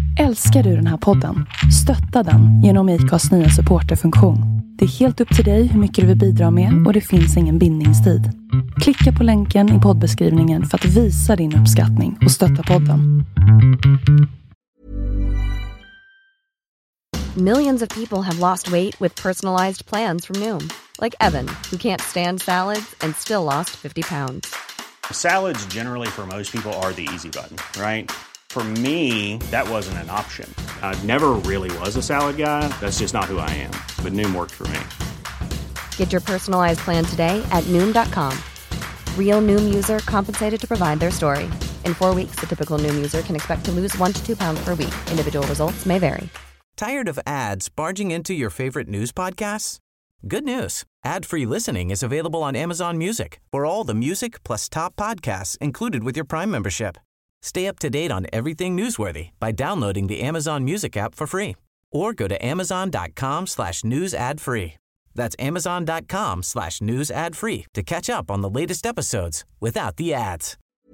Älskar du den här podden? Stötta den genom IKAs nya supporterfunktion. Det är helt upp till dig hur mycket du vill bidra med och det finns ingen bindningstid. Klicka på länken i poddbeskrivningen för att visa din uppskattning och stötta podden. Millions of people have lost weight with personalized plans from Noom. Like Evan, who can't stand salads and still lost 50 pounds. Salads generally for most people are the easy button, right? For me, that wasn't an option. I never really was a salad guy. That's just not who I am. But Noom worked for me. Get your personalized plan today at Noom.com. Real Noom user compensated to provide their story. In 4 weeks, the typical Noom user can expect to lose 1 to 2 pounds per week. Individual results may vary. Tired of ads barging into your favorite news podcasts? Good news. Ad-free listening is available on Amazon Music for all the music plus top podcasts included with your Prime membership. Stay up to date on everything newsworthy by downloading the Amazon Music app for free or go to amazon.com/news ad free. That's amazon.com/news ad free to catch up on the latest episodes without the ads.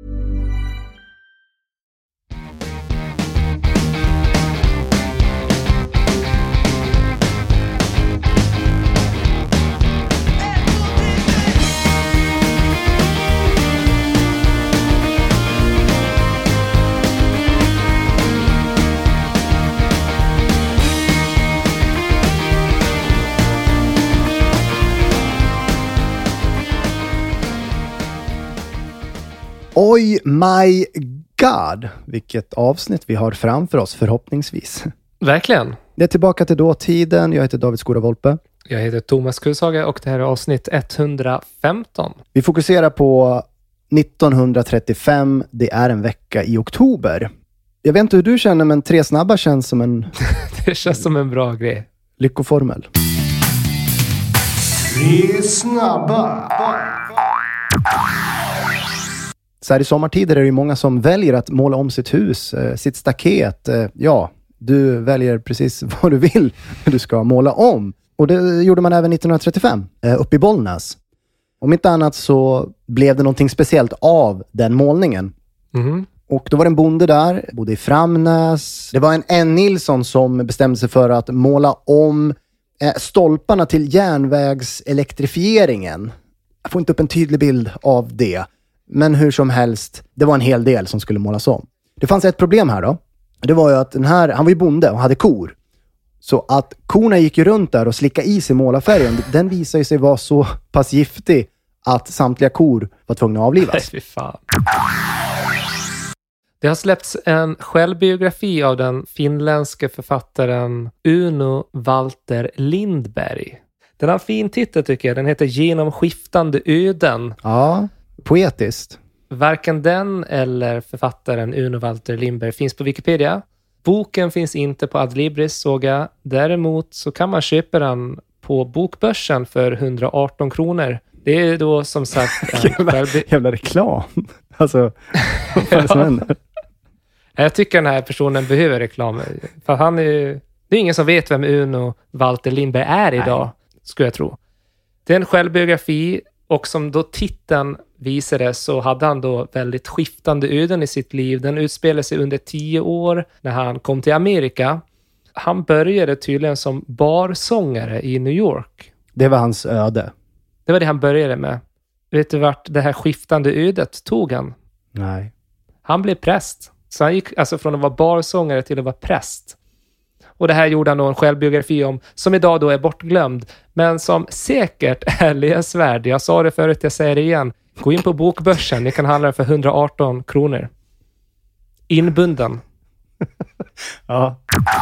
Oj my god, vilket avsnitt vi har framför oss förhoppningsvis. Verkligen. Det är tillbaka till dåtiden. Jag heter David Skora-Volpe. Jag heter Thomas Kushage och det här är avsnitt 115. Vi fokuserar på 1935. Det är en vecka i oktober. Jag vet inte hur du känner, men 3 snabba känns som en... Det känns som en bra grej. Lyckoformel. 3 snabba. Så här i sommartider är det ju många som väljer att måla om sitt hus, sitt staket. Ja, du väljer precis vad du vill du ska måla om. Och det gjorde man även 1935, uppe i Bollnäs. Om inte annat så blev det någonting speciellt av den målningen. Mm. Och då var det en bonde där, bodde i Framnäs. Det var en N. Nilsson som bestämde sig för att måla om stolparna till järnvägselektrifieringen. Jag får inte upp en tydlig bild av det. Men hur som helst, det var en hel del som skulle målas om. Det fanns ett problem här då. Det var ju att han var ju bonde och hade kor. Så att korna gick ju runt där och slickade i sig målarfärgen. Den visade sig vara så pass giftig att samtliga kor var tvungna att avlivas. Nej, fy fan. Det har släppts en självbiografi av den finländske författaren Uno Walter Lindberg. Den har en fin titel tycker jag. Den heter Genom skiftande öden. Ja, poetiskt. Varken den eller författaren Uno Walter Lindberg finns på Wikipedia. Boken finns inte på Adlibris såg jag. Däremot så kan man köpa den på bokbörsen för 118 kronor. Det är då som sagt... jävla reklam. Alltså, vad fan är det som händer? Jag tycker den här personen behöver reklam. För han är... Det är ingen som vet vem Uno Walter Lindberg är idag, skulle jag tro. Det är en självbiografi och som då titeln visade så hade han då väldigt skiftande öden i sitt liv. Den utspelade sig under 10 år när han kom till Amerika. Han började tydligen som barsångare i New York. Det var hans öde. Det var det han började med. Vet du vart det här skiftande ödet tog han? Nej. Han blev präst. Så han gick alltså från att vara barsångare till att vara präst. Och det här gjorde han då en självbiografi om, som idag då är bortglömd, men som säkert är läsvärd. Jag sa det förut, jag säger det igen. Gå in på bokbörsen, ni kan handla den för 118 kronor. Inbunden. Ja.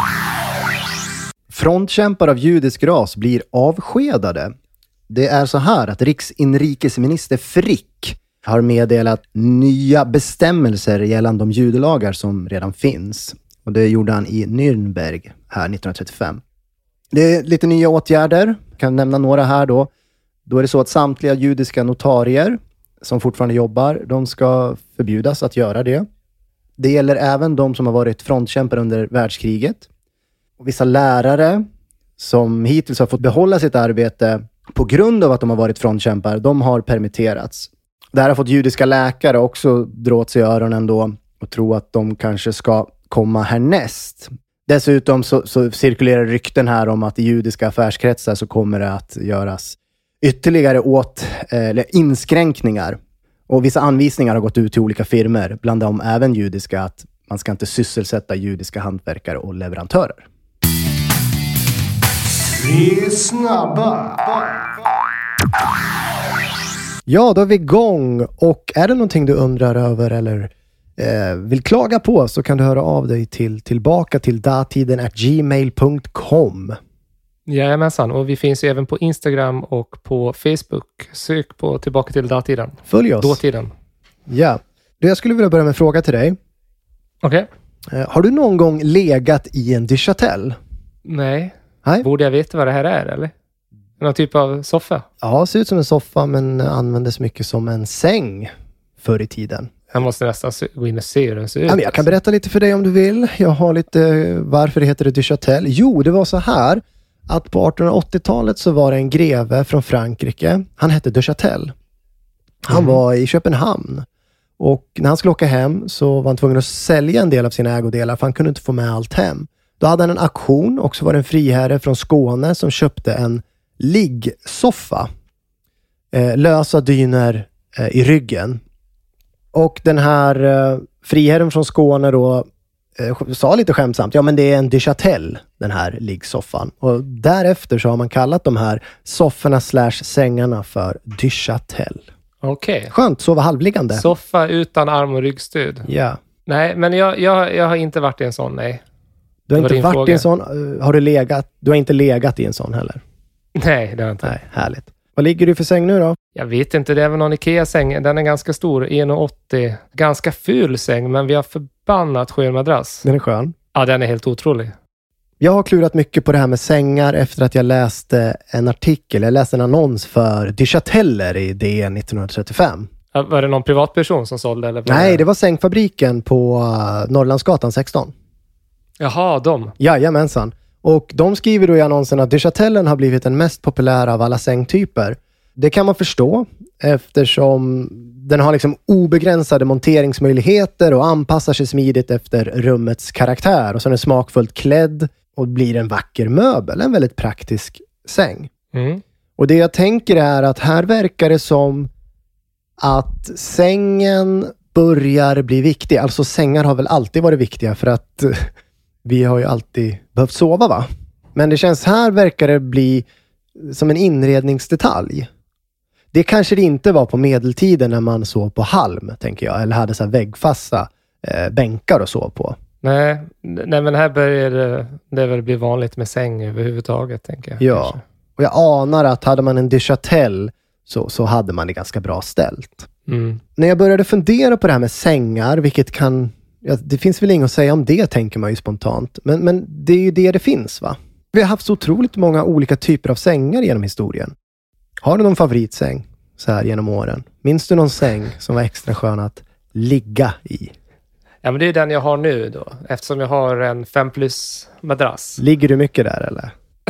Frontkämpar av judisk ras blir avskedade. Det är så här att riksinrikesminister Frick har meddelat nya bestämmelser gällande de judelagar som redan finns. Och det gjorde han i Nürnberg här 1935. Det är lite nya åtgärder. Jag kan nämna några här då. Då är det så att samtliga judiska notarier som fortfarande jobbar, de ska förbjudas att göra det. Det gäller även de som har varit frontkämpar under världskriget. Och vissa lärare som hittills har fått behålla sitt arbete på grund av att de har varit frontkämpar, de har permitterats. Det här har fått judiska läkare också dra åt sig öronen då och tro att de kanske ska komma härnäst. Dessutom så cirkulerar rykten här om att i judiska affärskretsar så kommer det att göras ytterligare inskränkningar. Och vissa anvisningar har gått ut till olika firmer, bland dem även judiska, att man ska inte sysselsätta judiska hantverkare och leverantörer. 3 snabba. Ja, då är vi igång. Och är det någonting du undrar över eller vill klaga på, så kan du höra av dig tillbaka till datiden@gmail.com. Jajamensan, och vi finns ju även på Instagram och på Facebook. Sök på Tillbaka till datiden. Följ oss. Dåtiden. Ja. Jag skulle vilja börja med en fråga till dig. Okej. Har du någon gång legat i en Duchatel? Nej. Nej. Borde jag veta vad det här är, eller? Någon typ av soffa? Ja, ser ut som en soffa, men användes mycket som en säng förr i tiden. Jag måste nästan gå in och se hur den ser ut. Ja, men jag kan berätta lite för dig om du vill. Jag har lite varför det heter Duchatel. Jo, det var så här att på 1880-talet så var det en greve från Frankrike. Han hette Duchatel. Han var i Köpenhamn. Och när han skulle åka hem så var han tvungen att sälja en del av sina ägodelar, för han kunde inte få med allt hem. Då hade han en auktion, och så var det en friherre från Skåne som köpte en liggsoffa. Lösa dyner i ryggen. Och den här friherren från Skåne då sa lite skämtsamt, ja men det är en Duchatel, den här liggsoffan. Och därefter så har man kallat de här sofforna / sängarna för Duchatel. Okej. Skönt, sova halvliggande. Soffa utan arm- och ryggstöd. Ja. Nej, men jag har inte varit i en sån, nej. Du har Det var inte din varit fråga. i en sån, har du legat? Du har inte legat i en sån heller? Nej, det har jag inte. Nej, härligt. Vad ligger du för säng nu då? Jag vet inte, det är väl någon Ikea-säng. Den är ganska stor, 1,80. Ganska ful säng, men vi har förbannat skön madrass. Den är skön. Ja, den är helt otrolig. Jag har klurat mycket på det här med sängar efter att jag läste en artikel. Jag läste en annons för Duchateller i DN 1935. Var det någon privatperson som sålde? Eller Nej, det var sängfabriken på Norrlandsgatan 16. Jaha, de. Jajamensan. Och de skriver då i annonsen att Duchatellen har blivit den mest populära av alla sängtyper. Det kan man förstå, eftersom den har liksom obegränsade monteringsmöjligheter och anpassar sig smidigt efter rummets karaktär. Och så är den smakfullt klädd och blir en vacker möbel. En väldigt praktisk säng. Mm. Och det jag tänker är att här verkar det som att sängen börjar bli viktig. Alltså sängar har väl alltid varit viktiga, för att vi har ju alltid behövt sova, va? Men det känns, här verkar det bli som en inredningsdetalj. Det kanske det inte var på medeltiden när man sov på halm, tänker jag. Eller hade så här väggfasta bänkar att sova på. Nej, men här börjar det väl bli vanligt med säng överhuvudtaget, tänker jag. Ja, kanske. och jag anar att hade man en Duchatel så hade man det ganska bra ställt. Mm. När jag började fundera på det här med sängar, vilket kan... Ja, det finns väl inget att säga om det, tänker man ju spontant. Men det är ju det finns, va? Vi har haft så otroligt många olika typer av sängar genom historien. Har du någon favoritsäng så här genom åren? Minns du någon säng som var extra skön att ligga i? Ja, men det är den jag har nu då. Eftersom jag har en 5+ madrass. Ligger du mycket där, eller?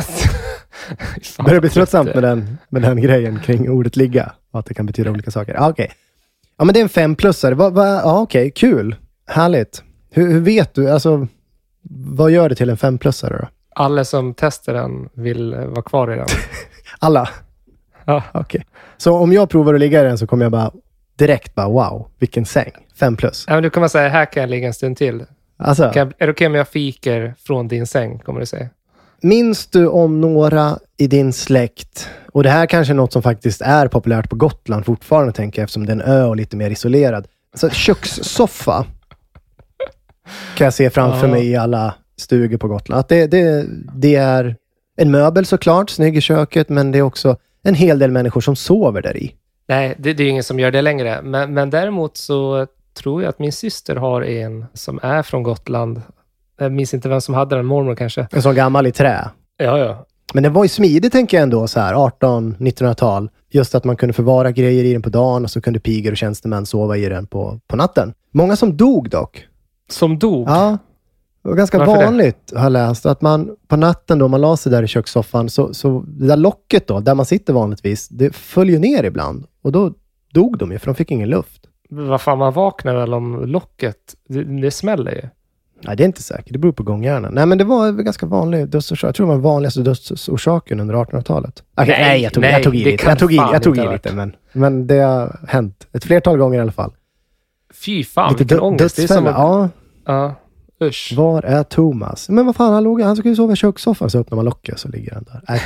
Börjar det bli tröttsamt med den grejen kring ordet ligga? Och att det kan betyda olika saker. Okej. Ja, men det är en 5+are. Ja, okej. Kul. Härligt. Hur vet du? Alltså, vad gör det till en 5+are då? Alla som testar den vill vara kvar i den. Alla? Ja. Okej. Så om jag provar att ligga i den så kommer jag direkt wow, vilken säng. 5+. Ja, men du kommer säga, här kan jag ligga en stund till. Alltså, Är det okej om jag fikar från din säng, kommer du säga? minns du om några i din släkt, och det här kanske är något som faktiskt är populärt på Gotland fortfarande, tänker jag, eftersom det är en ö och lite mer isolerad. Så kökssoffa kan jag se framför mig i alla stugor på Gotland. Att det är en möbel såklart, snygg i köket, men det är också en hel del människor som sover där i. Nej, det är ju ingen som gör det längre. Men däremot så tror jag att min syster har en som är från Gotland. Jag minns inte vem som hade den, mormor kanske. En sån gammal i trä. Ja. Men den var ju smidig, tänker jag ändå, så här 1800-1900-tal. Just att man kunde förvara grejer i den på dagen och så kunde pigor och tjänstemän sova i den på natten. Många som dog dock. Som dog? Ja, det var ganska Varför vanligt, har jag läst, att man på natten då man la sig där i kökssoffan, så det där locket då, där man sitter vanligtvis, det följer ner ibland. Och då dog de ju, för de fick ingen luft. Vad fan, man vaknar väl om locket? Det smäller ju. Nej, det är inte säkert. Det beror på gånghjärnan. Nej, men det var ganska vanlig dödsorsak. Jag tror det var den vanligaste dödsorsaken under 1800-talet. Okay, nej, jag tog i lite. Men det har hänt ett flertal gånger i alla fall. Fy fan, vilken ångest. Det är som ja. Usch. Var är Thomas? Men vad fan, han ska ju sova i kökssoffan, så öppnar man locket så ligger han där.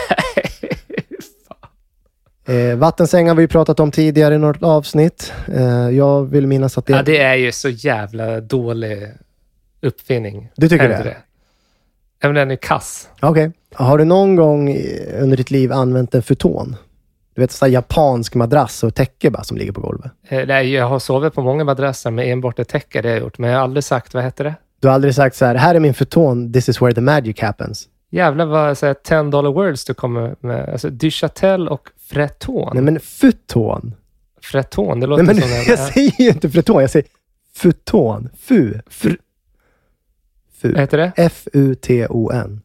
Vattensängar har vi pratat om tidigare i något avsnitt. Jag vill minnas att det... Ja, det är ju så jävla dålig uppfinning. Du tycker det? Även den är kass. Okej. Har du någon gång under ditt liv använt en futon? Du vet, så japansk madrass och täcke bara som ligger på golvet. Nej, jag har sovit på många madrasser med enbart ett täcke, det har jag gjort. Men jag har aldrig sagt, vad heter det? Du har aldrig sagt så här är min futon, this is where the magic happens. Jävlar vad så här, $10 words du kommer med. Alltså, du chatel och freton. Nej, men futon. Freton, det låter som... Jag säger ju inte freton, jag säger futon. Fu. Vad heter det? F-U-T-O-N.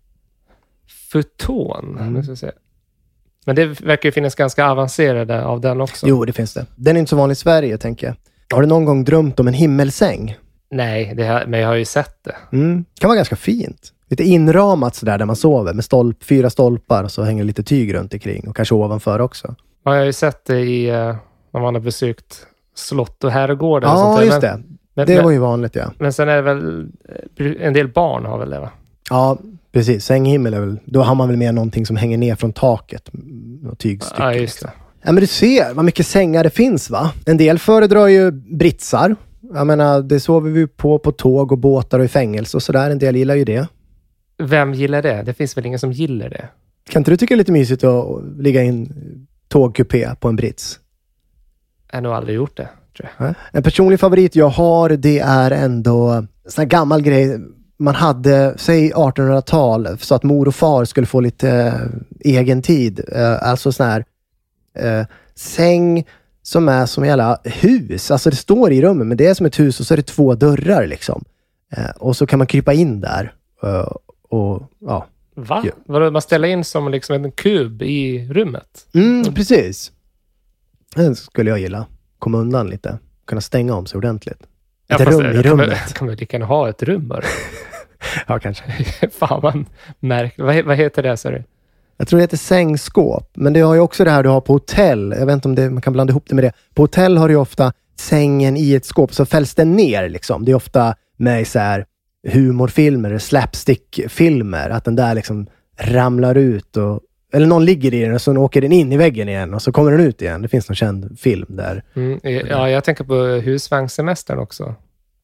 Futon, nu ska jag säga. Men det verkar ju finnas ganska avancerade av den också. Jo, det finns det. Den är inte så vanlig i Sverige, tänker jag. Har du någon gång drömt om en himmelsäng? Nej, men jag har ju sett det. Kan vara ganska fint. Lite inramat sådär där man sover med 4 stolpar och så hänger lite tyg runt omkring och kanske ovanför också. Ja, jag har ju sett det när man har besökt slott och herrgårdar. Ja, och sånt just det. Det var ju vanligt, ja. Men sen är det väl en del barn har väl det, va? Ja, precis. Sänghimmel är väl... Då har man väl med någonting som hänger ner från taket. Och tygstycken. Ja, just det. Ja, men du ser vad mycket sängar det finns, va? En del föredrar ju britsar. Jag menar, det sover vi på tåg och båtar och i fängelse och sådär. En del gillar ju det. Vem gillar det? Det finns väl ingen som gillar det? Kan inte du tycka det är lite mysigt att ligga i en tågkupé på en brits? Jag har nog aldrig gjort det, tror jag. En personlig favorit jag har, det är ändå en sån här gammal grej. Man hade, säg 1800-tal, så att mor och far skulle få lite egen tid. Alltså sån här säng som är som jävla hus. Alltså det står i rummet, men det är som ett hus och så är det 2 dörrar liksom. Och så kan man krypa in där. Och ja. Va? Vadå, man ställer in som liksom en kub i rummet? Precis. Det skulle jag gilla. Komma undan lite. Kunna stänga om sig ordentligt. Ett rum i rummet. Kan man lika gärna ha ett rum bara? Ja, kanske. Fan, man märker. Vad heter det, så du? Jag tror det heter sängskåp. Men det har ju också det här du har på hotell. Jag vet inte om man kan blanda ihop det med det. På hotell har du ju ofta sängen i ett skåp. Så fälls den ner liksom. Det är ofta med så här humorfilmer, slapstickfilmer. Att den där liksom ramlar ut. Eller någon ligger i den och så åker den in i väggen igen. Och så kommer den ut igen. Det finns någon känd film där. Ja, jag tänker på husvagnssemestern också.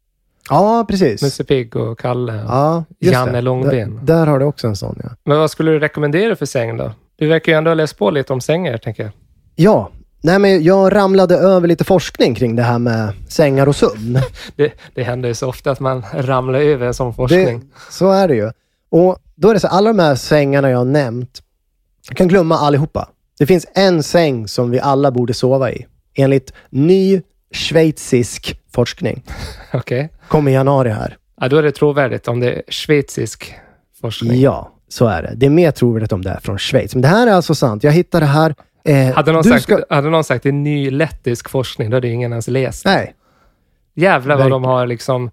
Ja, precis. Musse Pigg och Kalle. Ja, Janne Långben. Där har du också en sån, ja. Men vad skulle du rekommendera för säng då? Du verkar ju ändå ha läst på lite om sängar, tänker jag. Ja. Nej, men jag ramlade över lite forskning kring det här med sängar och sömn. det händer ju så ofta att man ramlar över en sån forskning. Så är det ju. Och då är det så, alla de här sängarna jag har nämnt, jag kan glömma allihopa. Det finns en säng som vi alla borde sova i. Enligt ny schweizisk forskning. Okej. Kom i januari här. Ja, då är det trovärdigt om det är schweizisk forskning. Ja, så är det. Det är mer trovärdigt om det är från Schweiz. Men det här är alltså sant. Jag hittade det här. Hade någon sagt det är ny lettisk forskning, då hade ingen ens läst. Nej. Jävlar vad de har liksom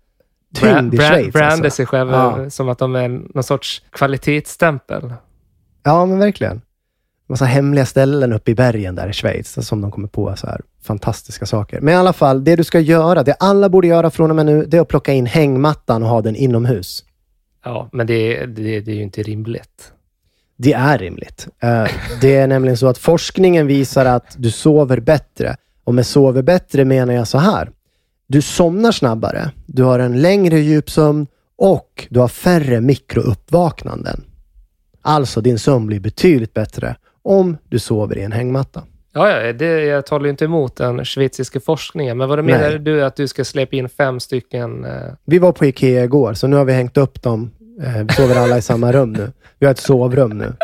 brandat sig själva som att de är någon sorts kvalitetsstämpel. Ja, men verkligen. Massa hemliga ställen uppe i bergen där i Schweiz som de kommer på så här fantastiska saker. Men i alla fall, det du ska göra, det alla borde göra från och med nu, det är att plocka in hängmattan och ha den inomhus. Ja, men det är ju inte rimligt. Det är rimligt. Det är nämligen så att forskningen visar att du sover bättre. Och med sover bättre menar jag så här. Du somnar snabbare, du har en längre djupsömn och du har färre mikrouppvaknanden. Alltså din sömn blir betydligt bättre om du sover i en hängmatta. Ja, jag talar ju inte emot den schweiziska forskningen. Men vad menar du att du ska släppa in 5 stycken? Vi var på Ikea igår, så nu har vi hängt upp dem. Vi sover alla i samma rum nu. Vi har ett sovrum nu.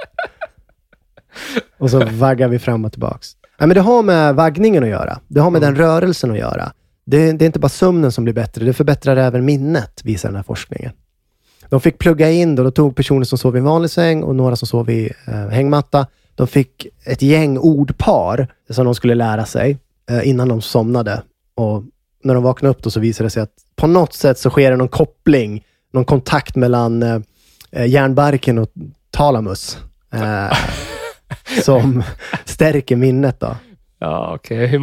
Och så vaggar vi fram och tillbaks. Ja, men det har med vaggningen att göra. Det har med den rörelsen att göra. Det är inte bara sömnen som blir bättre. Det förbättrar även minnet, visar den här forskningen. De fick plugga in då tog personer som sov i en vanlig säng och några som sov i hängmatta. De fick ett gäng ordpar som de skulle lära sig innan de somnade. Och när de vaknade upp då så visade det sig att på något sätt så sker det någon koppling någon kontakt mellan hjärnbarken och talamus som stärker minnet då. Ja, okej. Hur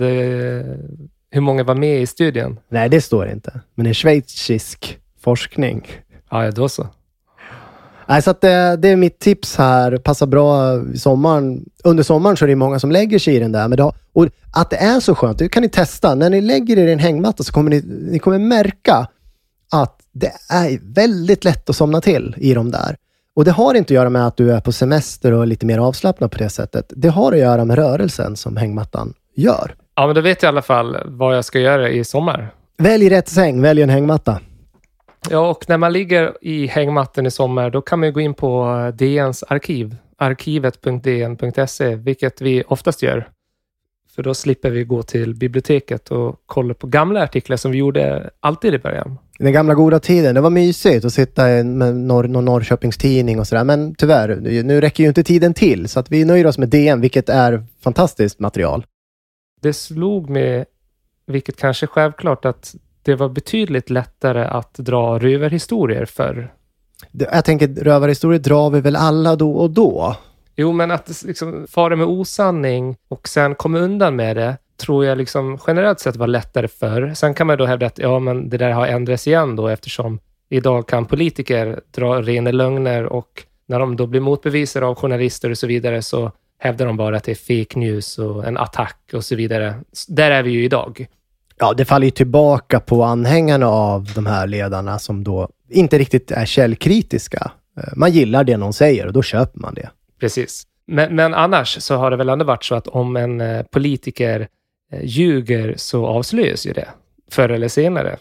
många var med i studien? Nej, det står inte. Men det är schweizisk forskning. Ja, då så. Nej, så att det är mitt tips här. Passar bra i sommaren. Under sommaren så är det många som lägger sig i den där. Men och att det är så skönt, det kan ni testa. När ni lägger er i en hängmatta så kommer ni kommer märka att det är väldigt lätt att somna till i de där. Och det har inte att göra med att du är på semester och är lite mer avslappnad på det sättet. Det har att göra med rörelsen som hängmattan gör. Ja, men då vet jag i alla fall vad jag ska göra i sommar. Välj rätt säng, välj en hängmatta. Ja, och när man ligger i hängmatten i sommar, då kan man gå in på DNs arkiv. arkivet.dn.se, vilket vi oftast gör. För då slipper vi gå till biblioteket och kolla på gamla artiklar som vi gjorde alltid i början. Den gamla goda tiden, det var mysigt att sitta med någon Norrköpingstidning och sådär. Men tyvärr, nu räcker ju inte tiden till. Så att vi nöjer oss med DN, vilket är fantastiskt material. Det slog mig, vilket kanske är självklart, att det var betydligt lättare att dra rövarhistorier för. Jag tänker, rövarhistorier drar vi väl alla då och då? Jo, men att liksom fara med osanning och sen komma undan med det tror jag liksom generellt sett var lättare förr. Sen kan man då hävda att ja, men det där har ändrats igen då, eftersom idag kan politiker dra rena lögner och när de då blir motbevisade av journalister och så vidare så hävdar de bara att det är fake news och en attack och så vidare. Där är vi ju idag. Ja, det faller ju tillbaka på anhängarna av de här ledarna som då inte riktigt är källkritiska. Man gillar det någon säger och då köper man det. Precis. Men annars så har det väl ändå varit så att om en politiker ljuger så avslöjas ju det förr eller senare.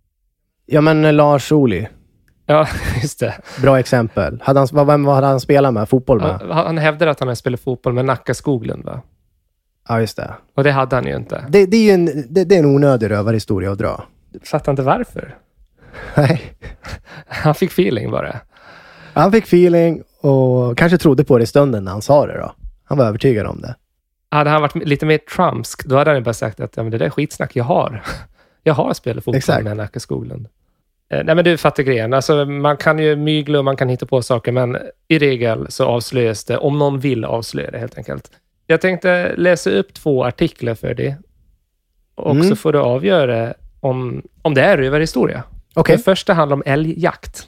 Ja, men Lars Ohly. Ja, just det. Bra exempel. Vem hade han spelat med? Fotboll med? Han hävdar att han har spelat fotboll med Nacka Skoglund, va? Ja, just det. Och det hade han ju inte. Det är ju en onödig rövarhistoria att dra. Fattar inte varför. Nej. Han fick feeling bara. Han fick feeling och kanske trodde på det i stunden när han sa det då. Han var övertygad om det. Hade han varit lite mer trumpsk, då hade han ju bara sagt att ja, men det där är skitsnack jag har. Jag har spelat fotboll med Nacka Skoglund. Nej, men du fattar grejen. Alltså, man kan ju mygla och man kan hitta på saker, men i regel så avslöjas det om någon vill avslöja det helt enkelt. Jag tänkte läsa upp 2 artiklar för dig. Och så får du avgöra om det är rövarhistoria. Okay. Den första handlar om älgjakt.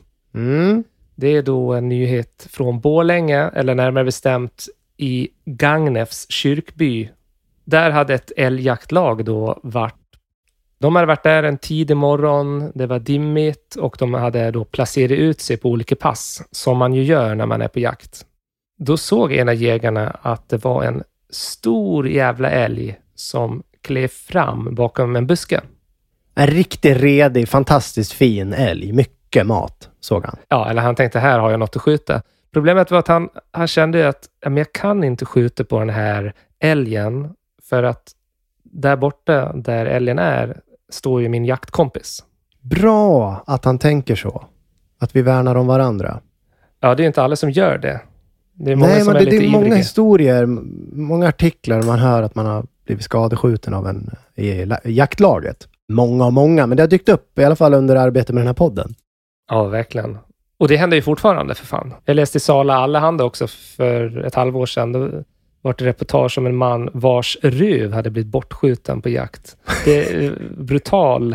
Det är då en nyhet från Borlänge, eller närmare bestämt i Gagnefs kyrkby. Där hade ett älgjaktlag då varit. De hade varit där en tidig morgon, det var dimmigt och de hade då placerat ut sig på olika pass, som man ju gör när man är på jakt. Då såg en av jägarna att det var en stor jävla älg som klev fram bakom en buske. En riktigt redig, fantastiskt fin älg. Mycket mat, såg han. Ja, eller han tänkte, här har jag något att skjuta. Problemet var att han kände att jag kan inte skjuta på den här älgen, för att där borta, där älgen är, står ju min jaktkompis. Bra att han tänker så. Att vi värnar om varandra. Ja, det är inte alla som gör det. Det är många som är lite ivriga. Det är många historier, många artiklar man hör att man har blivit skadeskjuten av en i jaktlaget. Många, men det har dykt upp i alla fall under arbetet med den här podden. Ja, verkligen. Och det händer ju fortfarande, för fan. Jag läste i Sala Allehanda också för ett halvår sedan. Då var det reportage om en man vars röv hade blivit bortskjuten på jakt. Det är brutal.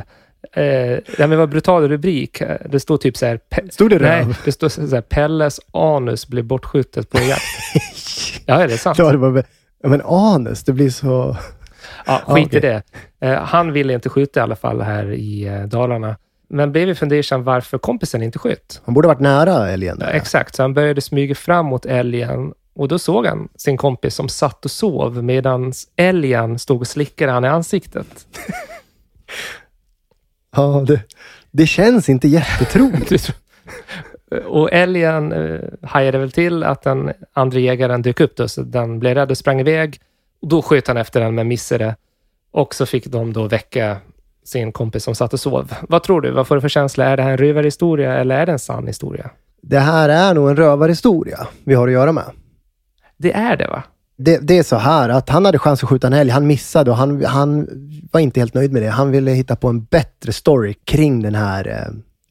Det var brutal rubrik. Det står typ så här. Stod det röv? Nej, det står så här: Pelles anus blev bortskjutet på jakt. Ja, är det sant? Ja, men anus, det blir så. Ja, skit i det. Han ville inte skjuta i alla fall här i Dalarna. Men blev vi fundersam varför kompisen inte sköt. Han borde varit nära älgen. Ja, exakt, så han började smyga fram mot älgen. Och då såg han sin kompis som satt och sov medan älgen stod och slickade han i ansiktet. Ja, det känns inte jättetroligt. Och älgen hajade väl till att den andra jägaren dök upp då, så den blev rädd och sprang iväg. Och då sköt han efter den men missade. Och så fick de då väcka sin kompis som satt och sov. Vad tror du? Vad får du för känsla? Är det här en rövarhistoria eller är det en sann historia? Det här är nog en rövarhistoria vi har att göra med. Det är det, va? Det är så här att han hade chans att skjuta en älg. Han missade och han var inte helt nöjd med det. Han ville hitta på en bättre story kring den här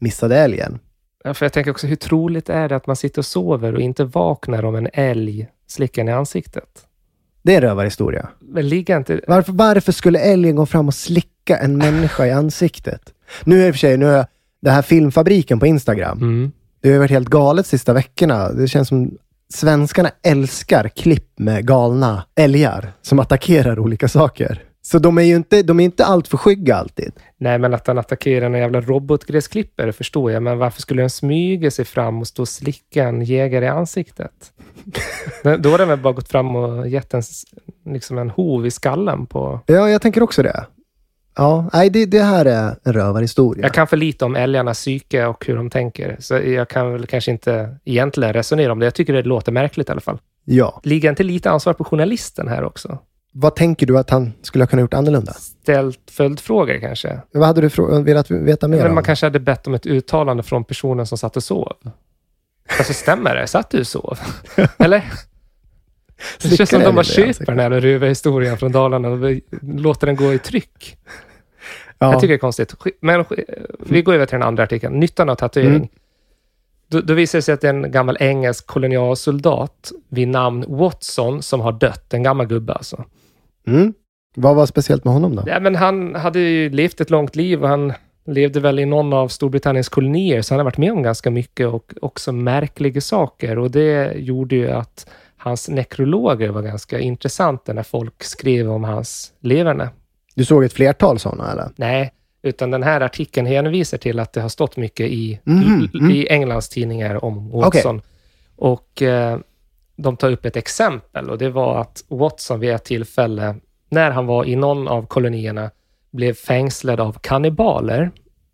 missade älgen. Ja, för jag tänker också, hur troligt är det att man sitter och sover och inte vaknar om en älg slickar en i ansiktet? Det är en rövarhistoria. Men ligger inte... Varför skulle älgen gå fram och slicka en människa i ansiktet? Nu är det för sig, det här filmfabriken på Instagram. Det har varit helt galet sista veckorna. Det känns som svenskarna älskar klipp med galna älgar som attackerar olika saker. Så de är inte allt för skygga alltid. Nej, men att han attackerar en jävla robotgräsklippare förstår jag. Men varför skulle den smyga sig fram och stå och slicka en jägare i ansiktet? Då har den väl bara gått fram och gett en hov i skallen på... Ja, jag tänker också det. Ja, nej, det här är en rövarhistoria. Jag kan för lite om älgarnas psyke och hur de tänker. Så jag kan väl kanske inte egentligen resonera om det. Jag tycker det låter märkligt i alla fall. Ja. Ligger inte lite ansvar på journalisten här också? Vad tänker du att han skulle ha kunnat gjort annorlunda? Ställt följdfrågor kanske. Vad hade du velat veta mer om? Man kanske hade bett om ett uttalande från personen som satt och sov. Alltså stämmer det? Satt du och sov? Eller? Det känns som de bara köper den här rövarhistorien från Dalarna och låter den gå i tryck. Ja. Jag tycker det är konstigt. Men vi går över till den andra artikeln. Nyttan av tatuering. Då visar det sig att det är en gammal engelsk kolonialsoldat vid namn Watson som har dött. En gammal gubbe alltså. Vad var speciellt med honom då? Ja, men han hade ju levt ett långt liv och han levde väl i någon av Storbritanniens kolonier, så han har varit med om ganska mycket och också märkliga saker. Och det gjorde ju att hans nekrologer var ganska intressanta när folk skrev om hans leverne. Du såg ett flertal sådana eller? Nej, utan den här artikeln hänvisar till att det har stått mycket i Englands tidningar om Watson. Okay. Och de tar upp ett exempel och det var att Watson vid ett tillfälle när han var i någon av kolonierna blev fängslad av kannibaler.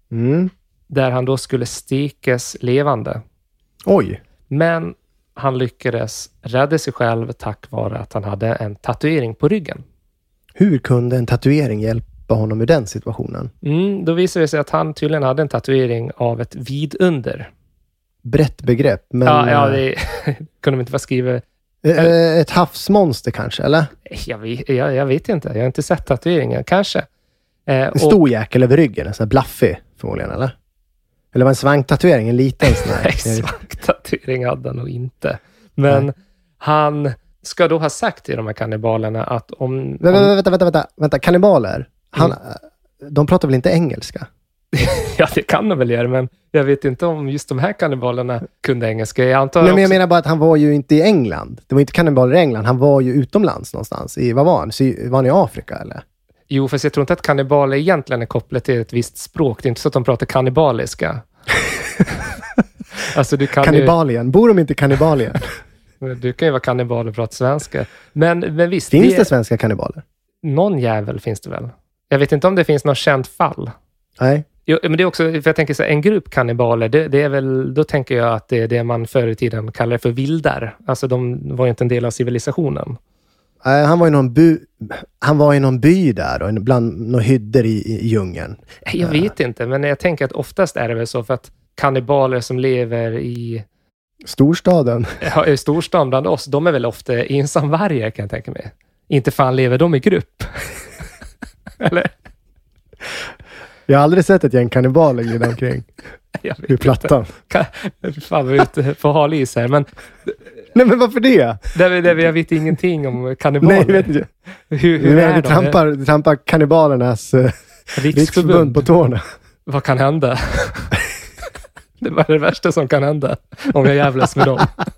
Där han då skulle stekas levande. Oj! Men han lyckades rädda sig själv tack vare att han hade en tatuering på ryggen. Hur kunde en tatuering hjälpa honom i den situationen? Då visade det sig att han tydligen hade en tatuering av ett vidunder. Brett begrepp. Men... Ja, det kunde de inte bara skriva. Ett havsmonster kanske, eller? Jag vet inte. Jag har inte sett tatueringen. Kanske. En stor jäkel över ryggen. En sån här blaffig förmodligen, eller? Eller var en svanktatuering? En liten sån här? Nej, svanktatuering hade han nog inte. Men han ska då ha sagt till de här kannibalerna att om... Vänta. Kannibaler? De pratar väl inte engelska? Ja, det kan de väl göra, men jag vet inte om just de här kannibalerna kunde engelska. Jag menar bara att han var ju inte i England. Det var inte kannibaler i England. Han var ju utomlands någonstans. Var han i Afrika, eller? Jo, för jag tror inte att kannibaler egentligen är kopplat till ett visst språk. Det är inte så att de pratar kannibaliska. Alltså, du kan Kannibalien. Bor de inte i Kannibalien? Du kan ju vara kannibal och prata svenska. Men visst... Finns det svenska kannibaler? Någon jävel finns det väl. Jag vet inte om det finns något känt fall. Nej. Jo, men det är också, för jag tänker så här, en grupp kannibaler, det är väl, då tänker jag att det är det man förr i tiden kallar för vildar. Alltså de var ju inte en del av civilisationen. Han var i någon by där och bland några hyddor i djungeln. Jag vet inte, men jag tänker att oftast är det väl så för att kannibaler som lever i storstaden. Ja, i storstaden bland oss, de är väl ofta ensamvargar kan jag tänka mig. Inte fan lever de i grupp. Eller? Jag har aldrig sett ett gäng kannibaler glida omkring i plattan. Fan, vi är ute på halis här, men... Nej, men varför det? Jag vet ingenting om kannibaler. Nej, jag vet inte. Hur är de? Trampar kannibalernas riksförbund på tårna. Vad kan hända? Det var det värsta som kan hända om jag jävlas med dem.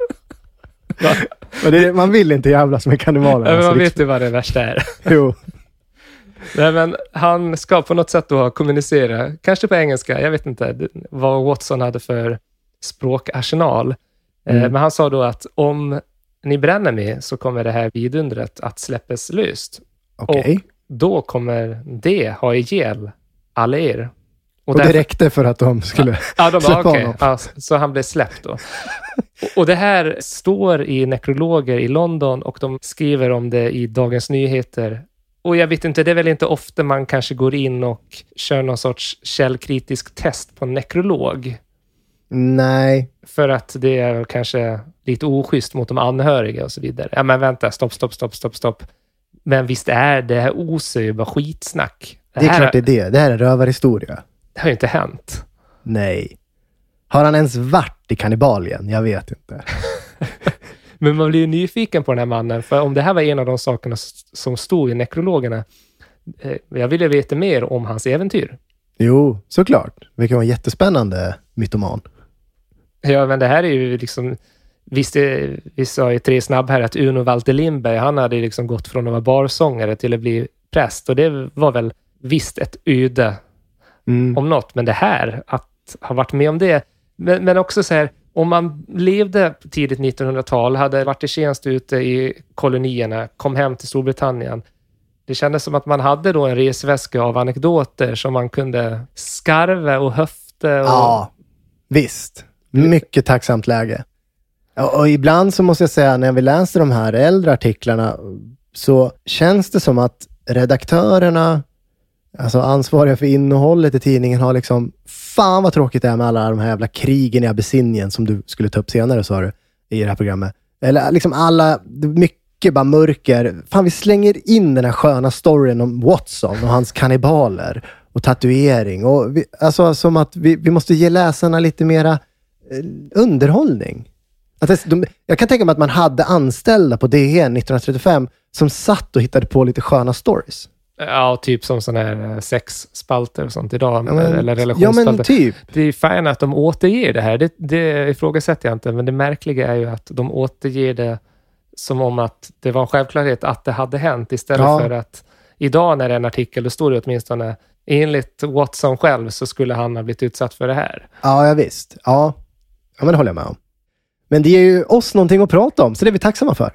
Man vill inte jävlas med kannibalerna. Ja, men man vet ju vad det värsta är. Jo. Nej, men han ska på något sätt då kommunicera, kanske på engelska, jag vet inte vad Watson hade för språkarsenal. Men han sa då att om ni bränner mig så kommer det här vidundret att släppas löst. Okay. Och då kommer det ha ihjäl alla er. Och det räckte för att de skulle släppa honom. Ja, så han blev släppt då. Och det här står i nekrologer i London och de skriver om det i Dagens Nyheter. Och jag vet inte, det är väl inte ofta man kanske går in och kör någon sorts källkritisk test på en nekrolog. Nej. För att det är kanske lite oschysst mot de anhöriga och så vidare. Ja, men vänta, stopp. Men visst är det här osö bara skitsnack. Det är klart det är det. Det här är en rövarhistoria. Det har ju inte hänt. Nej. Har han ens varit i Kannibalien? Jag vet inte. Men man blir ju nyfiken på den här mannen. För om det här var en av de sakerna som stod i nekrologerna. Jag ville veta mer om hans äventyr. Jo, såklart. Det kan vara en jättespännande mytoman. Ja, men det här är ju liksom... Vi sa i Tre snabb här att Uno Walter Lindberg, han hade liksom gått från att vara barsångare till att bli präst. Och det var väl visst ett öde om något. Men det här, att ha varit med om det. Men också så här, om man levde tidigt 1900-tal, hade varit i tjänst ute i kolonierna, kom hem till Storbritannien. Det kändes som att man hade då en resväska av anekdoter som man kunde skarva och höfta. Och... Ja, visst. Mycket tacksamt läge. Och ibland så måste jag säga, när vi läste de här äldre artiklarna, så känns det som att redaktörerna, alltså ansvariga för innehållet i tidningen, har liksom, fan vad tråkigt det är med alla de här jävla krigen i Abyssinien som du skulle ta upp senare, sa du, i det här programmet. Eller liksom alla, mycket bara mörker. Fan, vi slänger in den här sköna storyn om Watson och hans kannibaler och tatuering. Och alltså som att vi måste ge läsarna lite mera underhållning. Jag kan tänka mig att man hade anställda på DN 1935 som satt och hittade på lite sköna stories. Ja, typ som sådana här sexspalter och sånt idag. Ja, men, eller relationsspalter. Ja, men typ. Det är fint att de återger det här. Det ifrågasätter jag inte. Men det märkliga är ju att de återger det som om att det var en självklarhet att det hade hänt. Istället för att idag när det är en artikel, då står det åtminstone enligt Watson själv så skulle han ha blivit utsatt för det här. Ja, visst. Ja, men det håller jag med om. Men det ger ju oss någonting att prata om, så det är vi tacksamma för.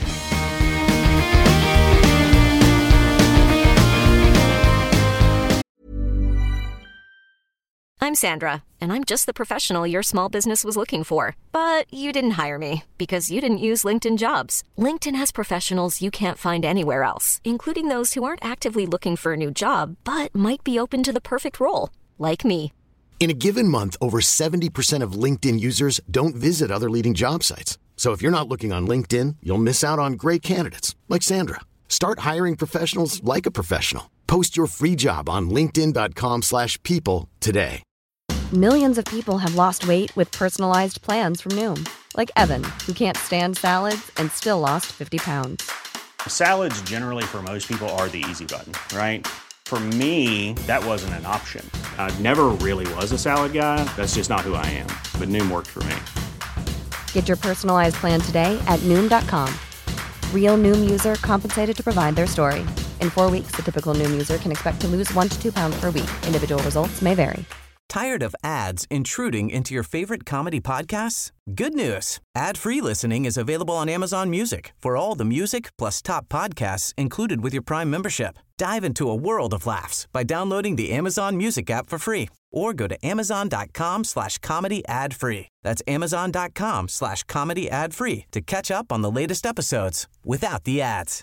I'm Sandra, and I'm just the professional your small business was looking for. But you didn't hire me because you didn't use LinkedIn Jobs. LinkedIn has professionals you can't find anywhere else, including those who aren't actively looking for a new job, but might be open to the perfect role, like me. In a given month, over 70% of LinkedIn users don't visit other leading job sites. So if you're not looking on LinkedIn, you'll miss out on great candidates like Sandra. Start hiring professionals like a professional. Post your free job on linkedin.com/people today. Millions of people have lost weight with personalized plans from Noom. Like Evan, who can't stand salads and still lost 50 pounds. Salads generally for most people are the easy button, right? For me, that wasn't an option. I never really was a salad guy. That's just not who I am. But Noom worked for me. Get your personalized plan today at Noom.com. Real Noom user compensated to provide their story. In 4 weeks, the typical Noom user can expect to lose 1 to 2 pounds per week. Individual results may vary. Tired of ads intruding into your favorite comedy podcasts? Good news. Ad-free listening is available on Amazon Music for all the music plus top podcasts included with your Prime membership. Dive into a world of laughs by downloading the Amazon Music app for free or go to amazon.com/comedy ad-free. That's amazon.com/comedy ad-free to catch up on the latest episodes without the ads.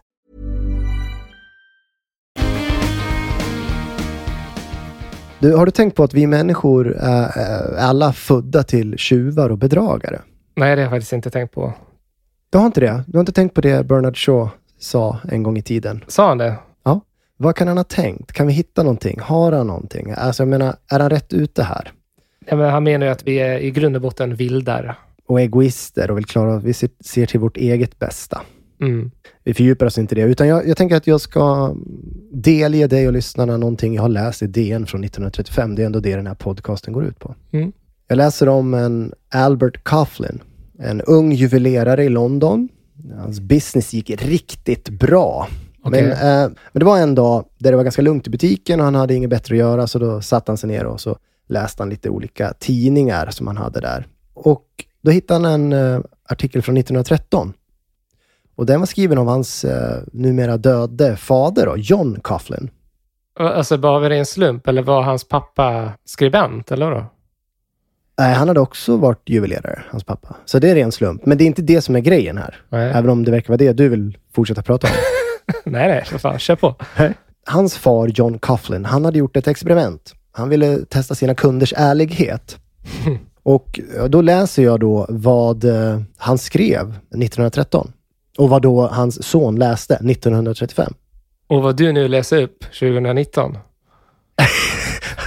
Har du tänkt på att vi människor är alla födda till tjuvar och bedragare? Nej, det har jag faktiskt inte tänkt på. Du har inte det? Du har inte tänkt på det Bernard Shaw sa en gång i tiden? Sa han det? Ja. Vad kan han ha tänkt? Kan vi hitta någonting? Har han någonting? Alltså jag menar, är han rätt ute här? Ja, men han menar ju att vi är i grund och botten vildare. Och egoister och vill klara att vi ser till vårt eget bästa. Mm. Vi fördjupar oss inte i det. Utan jag tänker att jag ska delge dig och lyssnarna någonting jag har läst i DN från 1935. Det är ändå det den här podcasten går ut på. Mm. Jag läser om en Albert Coughlin. En ung juvelerare i London. Hans business gick riktigt bra. Okay. Men det var en dag där det var ganska lugnt i butiken och han hade inget bättre att göra. Så då satt han sig ner och så läste han lite olika tidningar som han hade där. Och då hittade han en artikel från 1913. Och den var skriven av hans numera döde fader då, John Coughlin. Alltså var det en slump eller var hans pappa skribent eller då? Nej, han hade också varit juvelerare, hans pappa. Så det är en slump. Men det är inte det som är grejen här. Nej. Även om det verkar vara det du vill fortsätta prata om. nej, för fan, kör på. Hans far John Coughlin, han hade gjort ett experiment. Han ville testa sina kunders ärlighet. Och då läser jag då vad han skrev 1913. Och vad då hans son läste 1935. Och vad du nu läser upp 2019.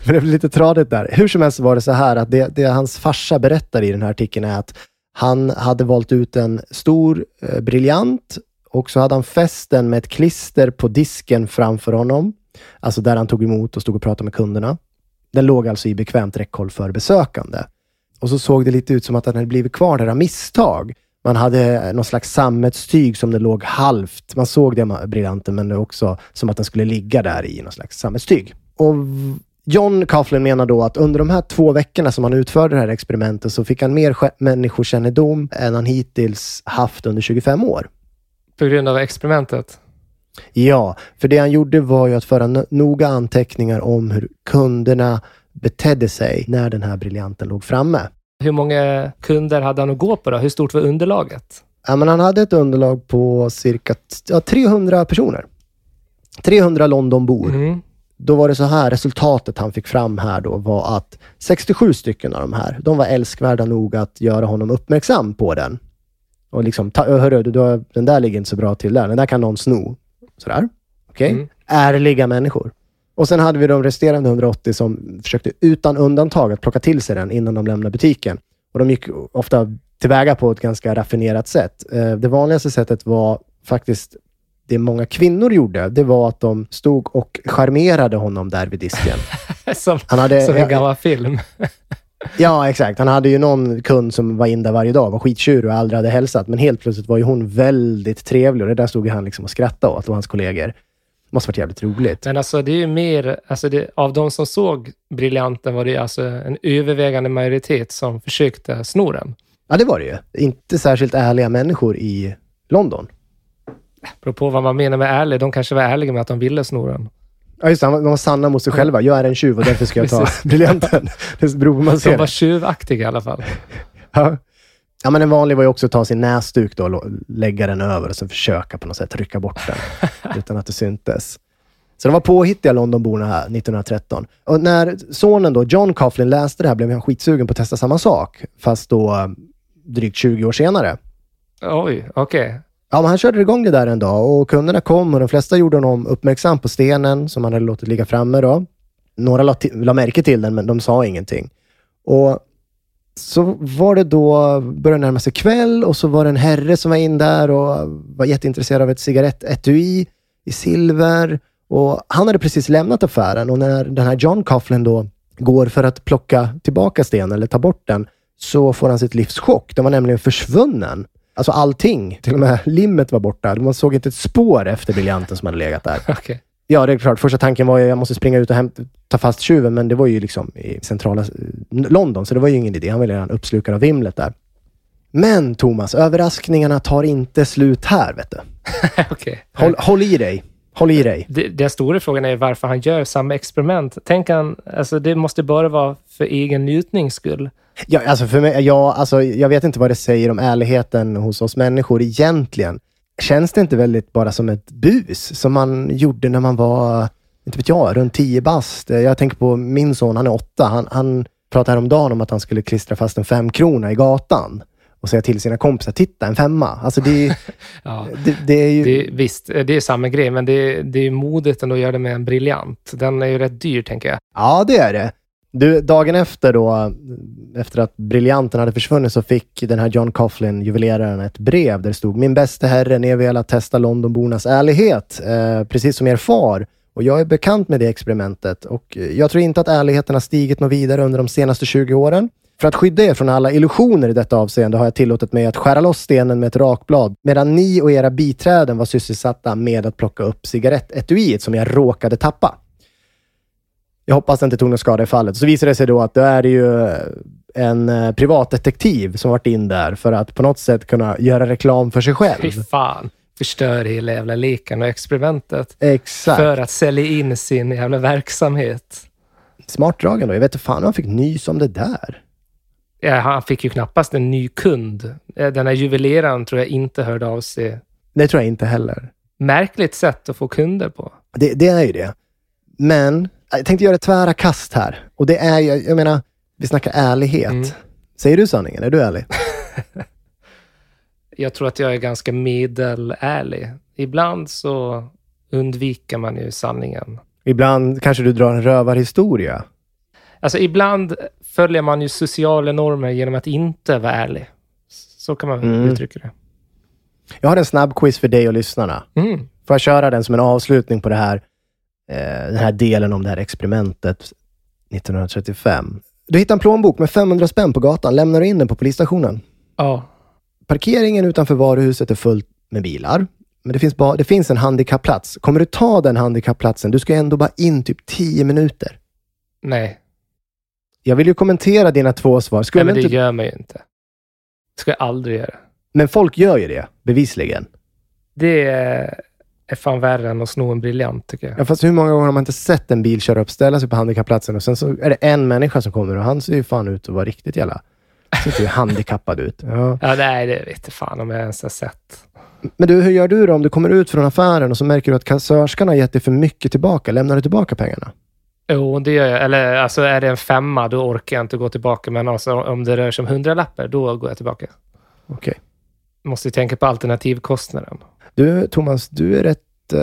Men det blir lite tradigt där. Hur som helst var det så här att det hans farsa berättar i den här artikeln är att han hade valt ut en stor briljant och så hade han fäst den med ett klister på disken framför honom. Alltså där han tog emot och stod och pratade med kunderna. Den låg alltså i bekvämt räckhåll för besökande. Och så såg det lite ut som att den hade blivit kvar där av misstag. Man hade någon slags sammetstyg som det låg halvt. Man såg det med briljanten, men det också som att den skulle ligga där i någon slags sammetstyg. Och John Coughlin menar då att under de här 2 veckorna som han utförde det här experimentet så fick han mer människokännedom än han hittills haft under 25 år. På grund av experimentet? Ja, för det han gjorde var ju att föra noga anteckningar om hur kunderna betedde sig när den här briljanten låg framme. Hur många kunder hade han att gå på då? Hur stort var underlaget? Ja, men han hade ett underlag på cirka 300 personer. 300 Londonbor. Mm. Då var det så här, resultatet han fick fram här då var att 67 stycken av de här, de var älskvärda nog att göra honom uppmärksam på den. Och liksom, hörru, den där ligger inte så bra till där. Den där kan någon sno. Sådär. Okej. Okay. Ärliga människor. Och sen hade vi de resterande 180 som försökte utan undantag att plocka till sig den innan de lämnade butiken. Och de gick ofta tillväga på ett ganska raffinerat sätt. Det vanligaste sättet var faktiskt det många kvinnor gjorde. Det var att de stod och charmerade honom där vid disken. som en gammal film. Ja, exakt. Han hade ju någon kund som var in där varje dag, var skittjurig och aldrig hade hälsat. Men helt plötsligt var ju hon väldigt trevlig och det där stod ju han liksom och skrattade åt och hans kollegor. Det måste varit jävligt roligt. Men alltså det är ju mer, alltså av de som såg briljanten var det alltså en övervägande majoritet som försökte sno den. Ja, det var det ju. Inte särskilt ärliga människor i London. Beror på vad man menar med ärlig. De kanske var ärliga med att de ville sno den. Ja, just det. De var sanna mot sig själva. Jag är en tjuv och därför ska jag ta briljanten. Det beror på man ser. De var tjuvaktiga i alla fall. Ja. Ja, men en vanlig var ju också att ta sin näsduk då och lägga den över och sen försöka på något sätt trycka bort den utan att det syntes. Så de var påhittiga Londonborna här 1913. Och när sonen då, John Coughlin, läste det här blev han skitsugen på att testa samma sak. Fast då drygt 20 år senare. Oj, okej. Okay. Ja, men han körde igång det där en dag och kunderna kom och de flesta gjorde honom uppmärksam på stenen som han hade låtit ligga framme då. Några la märke till den men de sa ingenting. Och så var det då, började närma sig kväll och så var det en herre som var in där och var jätteintresserad av ett cigarettetui i silver. Och han hade precis lämnat affären och när den här John Coughlin då går för att plocka tillbaka stenen eller ta bort den så får han sitt livs chock. Den var nämligen försvunnen. Alltså allting, till och med limmet var borta. Man såg inte ett spår efter briljanten som hade legat där. Okay. Ja, det är klart. Första tanken var ju jag måste springa ut och ta fast tjuven, men det var ju liksom i centrala London, så det var ju ingen idé. Han var redan uppslukad av vimlet där. Men Thomas, överraskningarna tar inte slut här, vet du. Okay. Håll i dig. Håll i dig. Den stora frågan är varför han gör samma experiment. Tänk han, alltså det måste bara vara för egen njutnings skull. Ja, alltså för mig, jag vet inte vad det säger om ärligheten hos oss människor egentligen. Känns det inte väldigt bara som ett bus som man gjorde när man var, inte vet jag, runt 10 bast? Jag tänker på min son, han är 8. Han pratade häromdagen om att han skulle klistra fast en 5 krona i gatan och säga till sina kompisar, titta, en 5. Alltså det, ja, det är ju... Visst, det är samma grej, men det är modigt ändå att göra det med en briljant. Den är ju rätt dyr, tänker jag. Ja, det är det. Du, dagen efter då, efter att briljanten hade försvunnit så fick den här John Coughlin, juveleraren, ett brev där det stod: min bästa herre, ni har velat testa Londonbornas ärlighet, precis som er far. Och jag är bekant med det experimentet och jag tror inte att ärligheten har stigit något vidare under de senaste 20 åren. För att skydda er från alla illusioner i detta avseende har jag tillåtit mig att skära loss stenen med ett rakblad medan ni och era biträden var sysselsatta med att plocka upp cigarettetuiet som jag råkade tappa. Jag hoppas inte tog någon skada i fallet. Så visade det sig då att det är ju en privatdetektiv som varit in där för att på något sätt kunna göra reklam för sig själv. Fy fan. Förstör hela jävla leken och experimentet. Exakt. För att sälja in sin jävla verksamhet. Smart dragen då. Jag vet inte fan om han fick nys om det där. Ja, han fick ju knappast en ny kund. Den här juveleraren tror jag inte hörde av sig. Det tror jag inte heller. Märkligt sätt att få kunder på. Det är ju det. Men jag tänkte göra ett tvära kast här. Och det är ju, jag menar, vi snackar ärlighet. Mm. Säger du sanningen? Är du ärlig? Jag tror att jag är ganska medelärlig. Ibland så undviker man ju sanningen. Ibland kanske du drar en rövarhistoria. Alltså ibland följer man ju sociala normer genom att inte vara ärlig. Så kan man uttrycka det. Jag har en snabb quiz för dig och lyssnarna. Får jag köra den som en avslutning på det här, den här delen om det här experimentet 1935. Du hittar en plånbok med 500 spänn på gatan. Lämnar du in den på polisstationen? Ja. Parkeringen utanför varuhuset är fullt med bilar. Men det finns en handikappplats. Kommer du ta den handikappplatsen? Du ska ändå bara in typ 10 minuter. Nej. Jag vill ju kommentera dina 2 svar. Nej, men det gör man ju inte. Det ska jag aldrig göra. Men folk gör ju det, bevisligen. Det är fan värre än att sno en briljant, tycker jag. Ja, fast hur många gånger har man inte sett en bil köra upp, ställa sig på handikappplatsen och sen så är det en människa som kommer och han ser ju fan ut att vara riktigt jävla... Ser ju handikappad ut. Ja, nej, det vet jag fan om jag ens har sett. Men du, hur gör du då om du kommer ut från affären och så märker du att kassörskan har gett dig för mycket tillbaka? Lämnar du tillbaka pengarna? Jo, det gör jag. Eller alltså är det en 5, då orkar jag inte gå tillbaka. Men alltså, om det rör sig om 100-lappar, då går jag tillbaka. Okej. Måste ju tänka på alternativkostnaden. Du, Thomas, du är rätt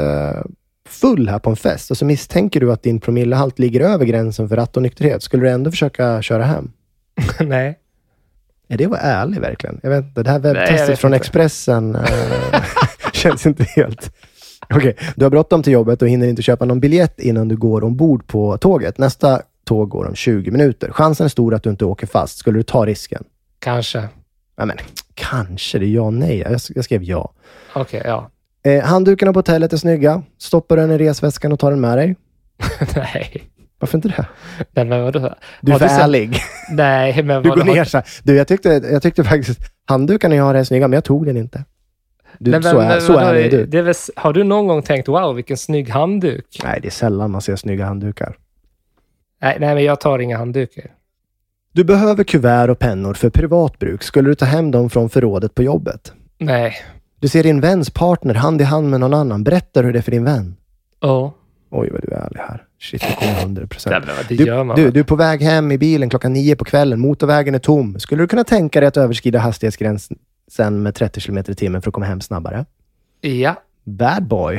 full här på en fest. Och så misstänker du att din promillehalt ligger över gränsen för rattonykterhet. Skulle du ändå försöka köra hem? Nej. Är det var ärlig verkligen? Jag vet inte, det här webbtestet från Expressen känns inte helt... Okej, du har bråttom till jobbet och hinner inte köpa någon biljett innan du går ombord på tåget. Nästa tåg går om 20 minuter. Chansen är stor att du inte åker fast. Skulle du ta risken? Kanske. Ja, men kanske, det är ja och nej. Jag skrev ja. Okej, ja. Handdukarna på hotellet är snygga. Stoppar den i resväskan och tar den med dig? Nej. Varför inte det? Nej, men vadå? Du är för ärlig. Nej, men du går ner så här. Du, jag tyckte faktiskt handdukarna jag har är snygga, men jag tog den inte. Så är du. Har du någon gång tänkt, wow, vilken snygg handduk? Nej, det är sällan man ser snygga handdukar. Nej, men jag tar inga handdukar. Du behöver kuvert och pennor för privatbruk. Skulle du ta hem dem från förrådet på jobbet? Nej. Du ser din väns partner hand i hand med någon annan. Berättar hur det är för din vän? Ja. Oj, vad du är ärlig här. Shit, det kommer 100%. Det gör man. Du är på väg hem i bilen 9:00 på kvällen. Motorvägen är tom. Skulle du kunna tänka dig att överskrida hastighetsgränsen med 30 km/h för att komma hem snabbare? Ja. Bad boy.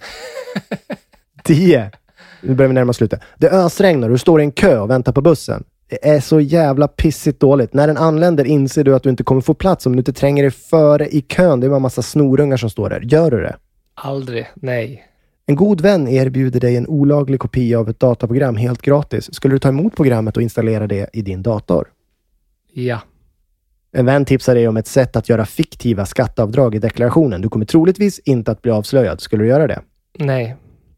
10. Nu börjar vi närma oss slutet. Det ösregnar och du står i en kö och väntar på bussen. Det är så jävla pissigt dåligt. När den anländer inser du att du inte kommer få plats om du inte tränger dig före i kön. Det är bara en massa snorungar som står där. Gör du det? Aldrig, nej. En god vän erbjuder dig en olaglig kopia av ett dataprogram helt gratis. Skulle du ta emot programmet och installera det i din dator? Ja. En vän tipsar dig om ett sätt att göra fiktiva skatteavdrag i deklarationen. Du kommer troligtvis inte att bli avslöjad. Skulle du göra det? Nej.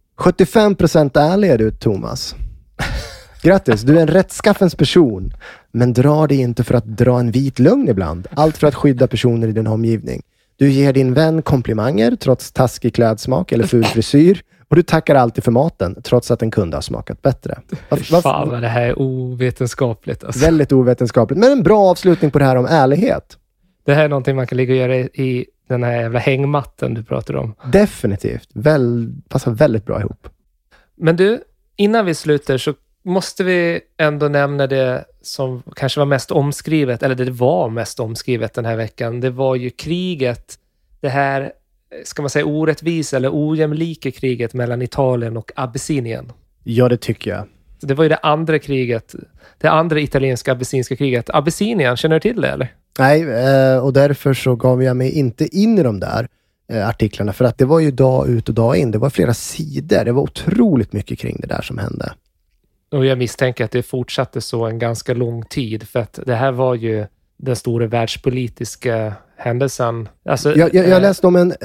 75% ärlig är du, Thomas. Grattis, du är en rättskaffens person. Men dra dig inte för att dra en vit lögn ibland. Allt för att skydda personer i din omgivning. Du ger din vän komplimanger trots taskig klädsmak eller ful frisyr. Och du tackar alltid för maten trots att den kunde ha smakat bättre. Fan vad det här är ovetenskapligt. Alltså. Väldigt ovetenskapligt. Men en bra avslutning på det här om ärlighet. Det här är någonting man kan ligga och göra i den här jävla hängmatten du pratar om. Definitivt. Passar väldigt bra ihop. Men du, innan vi slutar så måste vi ändå nämna det som kanske var mest omskrivet, eller det var mest omskrivet den här veckan. Det var ju kriget, det här, ska man säga orättvisa eller ojämlika kriget mellan Italien och Abessinien. Ja, det tycker jag. Det var ju det andra kriget, det andra italienska abessinska kriget. Abessinien, känner du till det eller? Nej, och därför så gav jag mig inte in i de där artiklarna, för att det var ju dag ut och dag in. Det var flera sidor, det var otroligt mycket kring det där som hände. Och jag misstänker att det fortsatte så en ganska lång tid, för att det här var ju den stora världspolitiska händelsen. Alltså, jag läste om en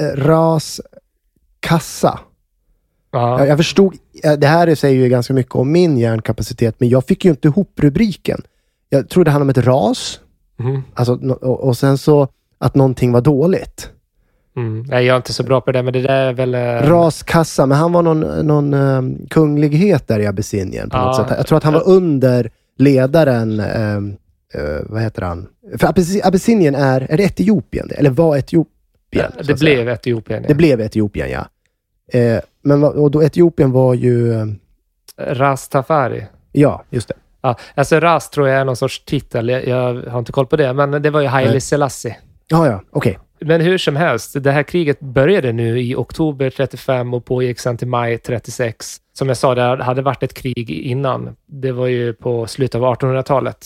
raskassa. Jag förstod, det här säger ju ganska mycket om min hjärnkapacitet, men jag fick ju inte ihop rubriken. Jag trodde det handlade om ett ras. Mm. Alltså, och sen så att någonting var dåligt. Nej, jag är inte så bra på det, men det där är väl... Raskassa, men han var någon kunglighet där i Abessinien på något sätt. Jag tror att han var under ledaren, vad heter han? För Abessinien är det Etiopien? Eller var Etiopien? Det blev Etiopien, ja. Det blev Etiopien, ja. Men och då Etiopien var ju... Rastafari. Ja, just det. Ja, alltså Ras tror jag är någon sorts titel. Jag har inte koll på det, men det var ju Haile Selassie. Ja, okej. Men hur som helst, det här kriget började nu i oktober 35 och pågick sen till maj 36. Som jag sa, det hade varit ett krig innan. Det var ju på slutet av 1800-talet.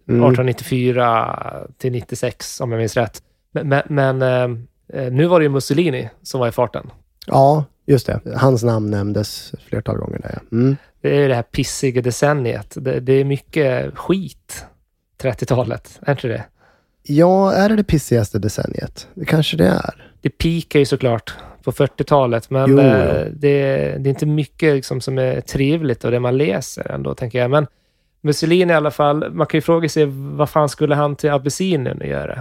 1894 till 96, om jag minns rätt. Men nu var det ju Mussolini som var i farten. Ja, just det. Hans namn nämndes flertal gånger där. Det är ju det här pissiga decenniet. Det är mycket skit, 30-talet. Är inte det? Ja, är det pissigaste decenniet? Det kanske det är. Det pikar ju såklart på 40-talet, men det är inte mycket liksom som är trevligt och det man läser ändå, tänker jag. Men Mussolini i alla fall, man kan ju fråga sig vad fan skulle han till Abessinien göra?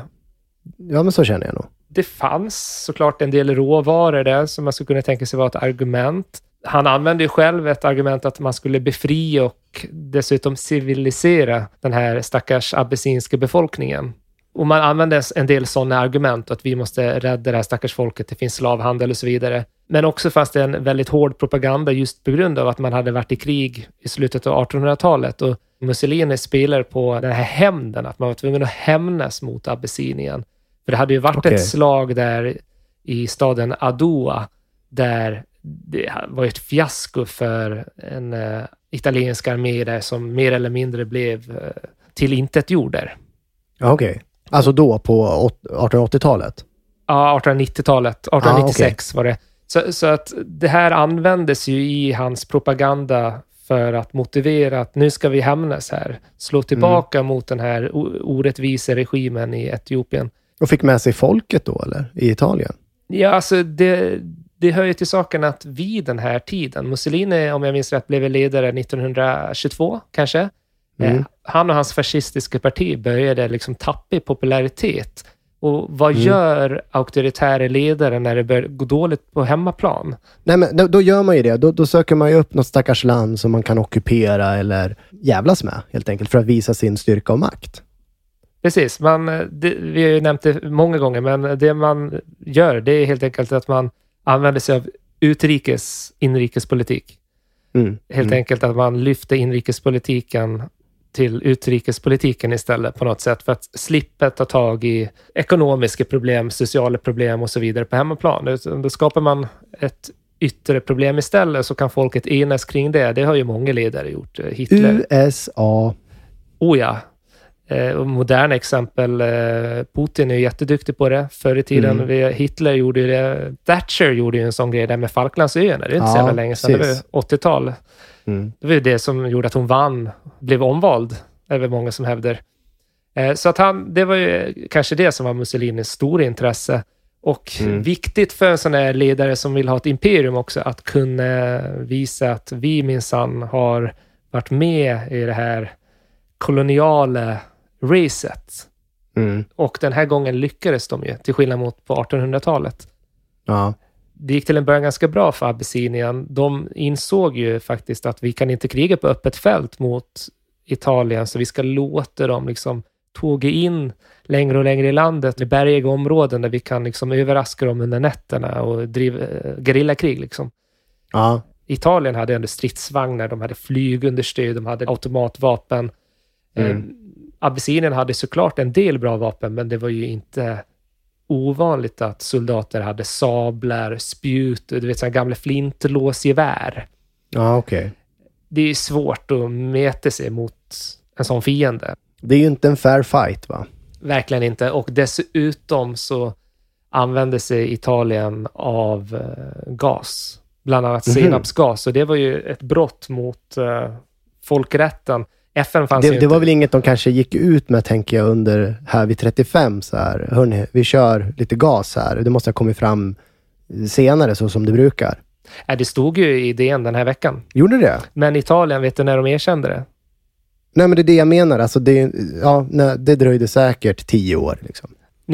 Ja, men så känner jag nog. Det fanns såklart en del råvaror där som man skulle kunna tänka sig vara ett argument. Han använde ju själv ett argument att man skulle befria och dessutom civilisera den här stackars abessinska befolkningen. Och man använde en del sådana argument, att vi måste rädda det här stackars folket, det finns slavhandel och så vidare. Men också fanns det en väldigt hård propaganda just på grund av att man hade varit i krig i slutet av 1800-talet. Och Mussolini spelar på den här hämnden, att man var tvungen att hämnas mot Abessinien. För det hade ju varit ett slag där i staden Adua, där det var ett fiasko för en italiensk armé där som mer eller mindre blev tillintetgjord där. Okej. Alltså då på 1880-talet? Ja, 1890-talet. 1896 var det. Så att det här användes ju i hans propaganda för att motivera att nu ska vi hämnas här. Slå tillbaka mot den här orättvisa regimen i Etiopien. Och fick med sig folket då, eller? I Italien? Ja, alltså det hör ju till saken att vid den här tiden, Mussolini, om jag minns rätt, blev ledare 1922 kanske. Han och hans fascistiska parti började liksom tappa i popularitet. Och vad gör auktoritära ledare när det börjar gå dåligt på hemmaplan? Nej, men då gör man ju det. Då söker man ju upp något stackars land som man kan ockupera eller jävlas med, helt enkelt, för att visa sin styrka och makt. Precis. Vi har ju nämnt det många gånger, men det man gör, det är helt enkelt att man använder sig av inrikespolitik. Helt enkelt att man lyfter inrikespolitiken till utrikespolitiken istället på något sätt, för att slippa ta tag i ekonomiska problem, sociala problem och så vidare på hemmaplan. Då skapar man ett yttre problem istället, så kan folket enas kring det. Det har ju många ledare gjort. Hitler. USA. Oh ja. Moderna exempel. Putin är ju jätteduktig på det. Förr i tiden, Hitler gjorde ju det. Thatcher gjorde ju en sån grej där med Falklandsöarna. Det är inte så jävla länge sedan. Det var 80-tal. Det var ju det som gjorde att hon blev omvald. Det är många som hävdar. Så att det var ju kanske det som var Mussolinis stora intresse. Och viktigt för en sån här ledare som vill ha ett imperium också, att kunna visa att vi minsann har varit med i det här koloniala racet. Och den här gången lyckades de ju, till skillnad mot på 1800-talet. Ja. Det gick till en början ganska bra för Abessinien. De insåg ju faktiskt att vi kan inte kriga på öppet fält mot Italien, så vi ska låta dem liksom tåga in längre och längre i landet, i bergiga områden där vi kan liksom överraska dem under nätterna och driva gerillakrig liksom. Ja. Italien hade ändå stridsvagnar, de hade flygunderstöd, de hade automatvapen. Abessinien hade såklart en del bra vapen, men det var ju inte ovanligt att soldater hade sablar, spjut, du vet, sådana gamla flintlåsgevär. Ja, okej. Det är svårt att mäta sig mot en sån fiende. Det är ju inte en fair fight, va? Verkligen inte. Och dessutom så använde sig Italien av gas. Bland annat senapsgas. Och det var ju ett brott mot folkrätten. FN fanns ju inte. Det var väl inget de kanske gick ut med, tänker jag, under här vid 35. Så här, hörni, vi kör lite gas här. Det måste ha kommit fram senare, så som det brukar. Det stod ju i DN den här veckan. Gjorde det? Men Italien, vet du när de erkände det? Nej, men det är det jag menar. Alltså det dröjde säkert 10 år. Liksom.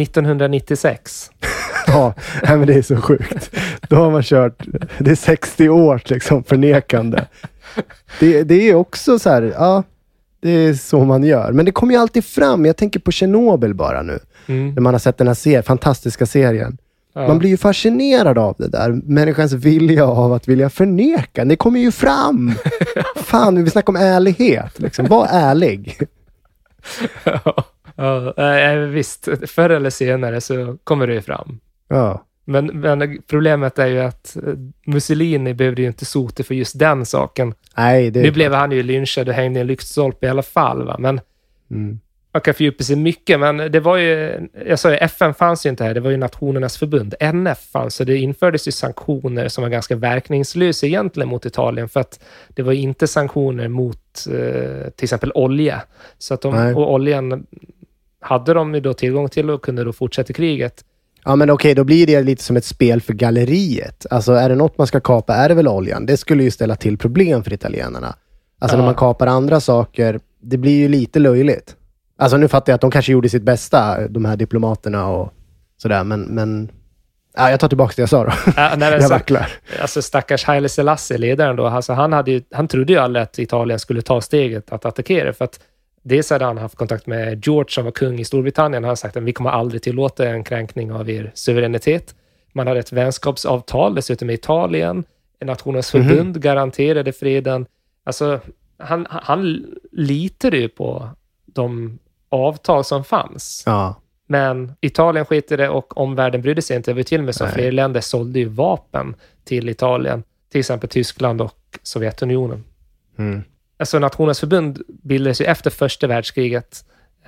1996. Ja, men det är så sjukt. Då har man kört, det är 60 år liksom, förnekande. Det är också så här, ja, det är så man gör. Men det kommer ju alltid fram. Jag tänker på Chernobyl bara nu. När man har sett den här fantastiska serien. Ja. Man blir ju fascinerad av det där. Människans vilja av att vilja förneka. Det kommer ju fram. Fan, vi snackar om ärlighet. Liksom. Var ärlig. Ja, visst. Förr eller senare så kommer det ju fram. Ja. Men problemet är ju att Mussolini behövde ju inte sota för just den saken. Nej, det Nu blev han ju lynchad och hängde i en lyktstolpe i alla fall. Va? Men man kan fördjupa sig mycket. Men det var ju, jag sa ju, FN fanns ju inte här. Det var ju Nationernas förbund. NF fanns. Så det infördes ju sanktioner som var ganska verkningslösa egentligen mot Italien. För att det var inte sanktioner mot till exempel olja. Så att och oljan hade de ju då tillgång till och kunde då fortsätta kriget. Ja, men okej, då blir det lite som ett spel för galleriet. Alltså, är det något man ska kapa är det väl oljan. Det skulle ju ställa till problem för italienarna. Alltså, när man kapar andra saker, det blir ju lite löjligt. Alltså, nu fattar jag att de kanske gjorde sitt bästa, de här diplomaterna och sådär, men ja, jag tar tillbaka det jag sa då. Jag vacklar. Alltså, stackars Haile Selassie, ledaren då, alltså, han trodde ju aldrig att Italien skulle ta steget att attackera, för att dels hade han haft kontakt med George som var kung i Storbritannien. Han har sagt att vi kommer aldrig tillåta en kränkning av er suveränitet. Man hade ett vänskapsavtal dessutom med Italien. Nationernas förbund garanterade freden. Alltså, han litade ju på de avtal som fanns. Ja. Men Italien skitade det och omvärlden brydde sig inte. Det var till och med så fler länder sålde ju vapen till Italien. Till exempel Tyskland och Sovjetunionen. Alltså Nationernas förbund bildades ju efter första världskriget.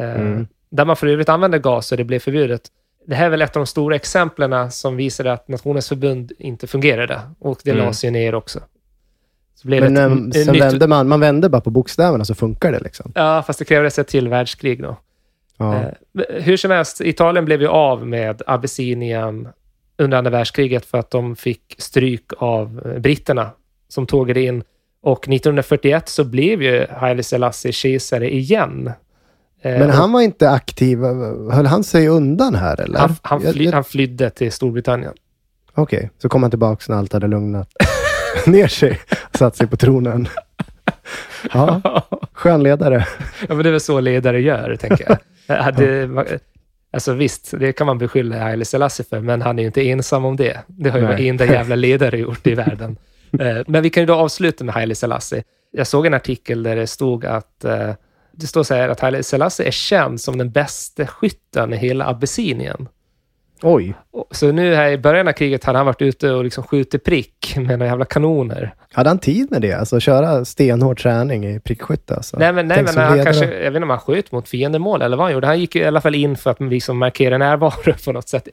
Där man för övrigt använde gas och det blev förbjudet. Det här är väl ett av de stora exemplen som visar att Nationernas förbund inte fungerade. Och det lades ju ner också. Så blev men sen vände man vände bara på bokstäverna så funkar det liksom. Ja, fast det krävdes ett till världskrig då. Ja. Hur som helst, Italien blev ju av med Abessinien under andra världskriget för att de fick stryk av britterna som tågade in. Och 1941 så blev ju Haile Selassie kejsare igen. Men han var inte aktiv. Höll han sig undan här eller? Han flydde till Storbritannien. Okej, så kom han tillbaka när allt hade lugnat ner sig och satt sig på tronen. Ja, skön ledare. Ja, men det är väl så ledare gör, tänker jag. Alltså visst, det kan man beskylla Haile Selassie för, men han är ju inte ensam om det. Det har ju varenda jävla ledare gjort i världen. Men vi kan ju då avsluta med Haile Selassie. Jag såg en artikel där det stod att det står så här att Haile Selassie är känd som den bästa skytten i hela Abessinien. Oj. Så nu här i början av kriget hade han varit ute och liksom skjutit prick med några jävla kanoner. Hade han tid med det? Alltså köra stenhård träning i prickskytte? Alltså. Nej, men han kanske, jag vet inte om han sköt mot fiendemål eller vad han gjorde. Han gick i alla fall in för att liksom markera närvaro på något sätt.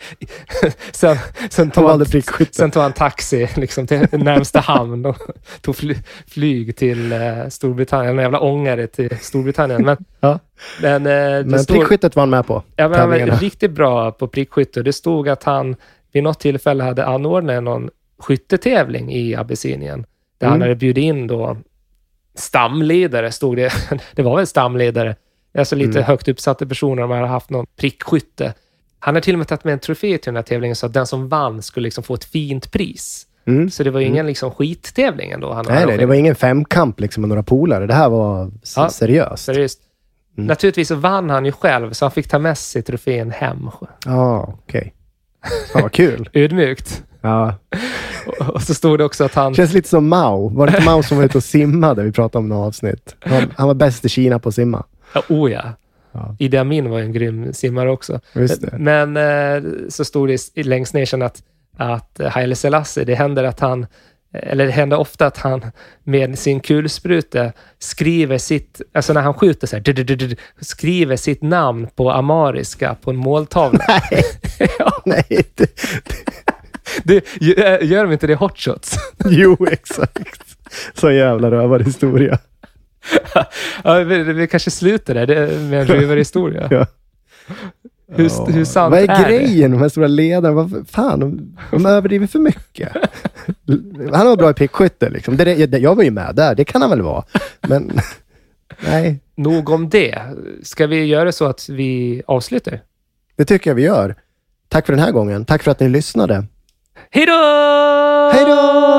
sen tog han taxi liksom, till närmsta hamn och tog flyg till Storbritannien. En jävla ångare till Storbritannien. Men, men prickskyttet var han med på. Ja, men han var riktigt bra på prickskytte. Det stod att han vid något tillfälle hade anordnat någon skyttetävling i Abessinien. Där han hade bjudit in då stamledare, stod det. Det var väl stamledare. Alltså lite högt uppsatta personer som hade haft någon prickskytte. Han har till och med tagit med en trofé till den här tävlingen så att den som vann skulle liksom få ett fint pris. Så det var ju ingen liksom skittävling ändå. Nej, det var ingen femkamp liksom med några polare. Det här var seriöst. Naturligtvis så vann han ju själv så han fick ta med sig trofén hem. Ja, okej. Fan vad kul. Ödmjukt. Ja. Och så stod det också att han... Känns lite som Mao. Var det Mao som var ute och simmade? Vi pratade om något avsnitt. Han var bäst i Kina på att simma. Ja. Idi Amin var en grym simmare också. Just det. Men så stod det längst ner sen att Haile Selassie, det händer ofta att han med sin kulspruta skriver sitt, alltså när han skjuter så här, skriver sitt namn på amariska på en måltavla. Nej. Nej. Gör de inte det hot shots? Jo, exakt. Så jävla rövarhistoria. Ja, vi kanske slutar där med en rövarhistoria. Ja. Hur sant vad är grejen? De här stora ledarna, de överdriver för mycket. Han var bra i prickskytte liksom. Jag var ju med där, det kan han väl vara. Men nej. Nog om det. Ska vi göra så att vi avslutar? Det tycker jag vi gör. Tack för den här gången. Tack för att ni lyssnade. Hej då! Hej då!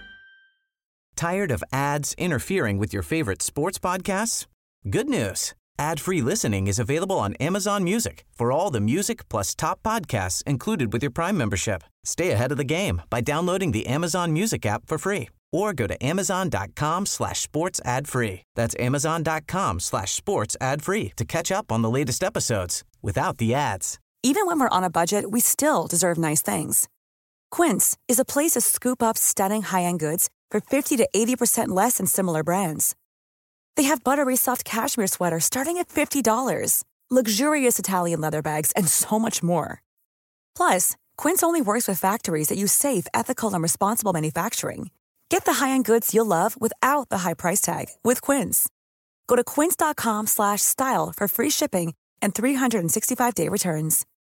Tired of ads interfering with your favorite sports podcasts? Good news. Ad-free listening is available on Amazon Music for all the music plus top podcasts included with your Prime membership. Stay ahead of the game by downloading the Amazon Music app for free or go to amazon.com/sports ad free. That's amazon.com/sports ad free to catch up on the latest episodes without the ads. Even when we're on a budget, we still deserve nice things. Quince is a place to scoop up stunning high-end goods for 50 to 80% less than similar brands. They have buttery soft cashmere sweaters starting at $50, luxurious Italian leather bags, and so much more. Plus, Quince only works with factories that use safe, ethical, and responsible manufacturing. Get the high-end goods you'll love without the high price tag with Quince. Go to quince.com/style for free shipping and 365-day returns.